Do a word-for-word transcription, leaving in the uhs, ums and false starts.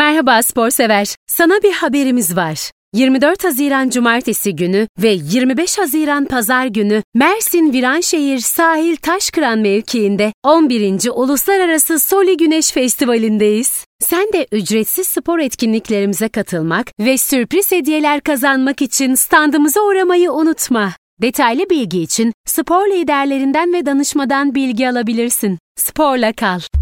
Merhaba spor sever. Sana bir haberimiz var. yirmi dört Haziran Cumartesi günü ve yirmi beş Haziran Pazar günü Mersin Viranşehir Sahil Taşkıran mevkiinde on birinci Uluslararası Soli Güneş Festivali'ndeyiz. Sen de ücretsiz spor etkinliklerimize katılmak ve sürpriz hediyeler kazanmak için standımıza uğramayı unutma. Detaylı bilgi için spor liderlerinden ve danışmadan bilgi alabilirsin. Sporla kal.